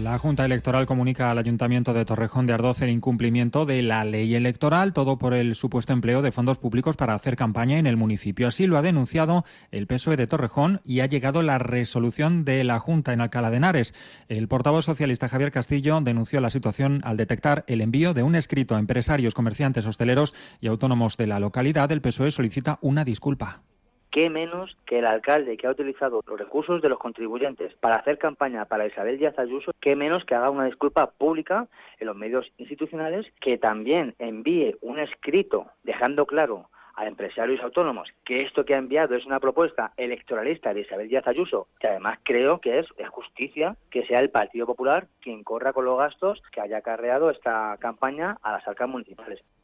La Junta Electoral comunica al Ayuntamiento de Torrejón de Ardoz el incumplimiento de la ley electoral, todo por el supuesto empleo de fondos públicos para hacer campaña en el municipio. Así lo ha denunciado el PSOE de Torrejón y ha llegado la resolución de la Junta en Alcalá de Henares. El portavoz socialista Javier Castillo denunció la situación al detectar el envío de un escrito a empresarios, comerciantes, hosteleros y autónomos de la localidad. El PSOE solicita una disculpa. ¿Qué menos que el alcalde que ha utilizado los recursos de los contribuyentes para hacer campaña para Isabel Díaz Ayuso, qué menos que haga una disculpa pública en los medios institucionales, que también envíe un escrito dejando claro a empresarios autónomos que esto que ha enviado es una propuesta electoralista de Isabel Díaz Ayuso, que además creo que es justicia que sea el Partido Popular quien corra con los gastos que haya acarreado esta campaña a las arcas municipales.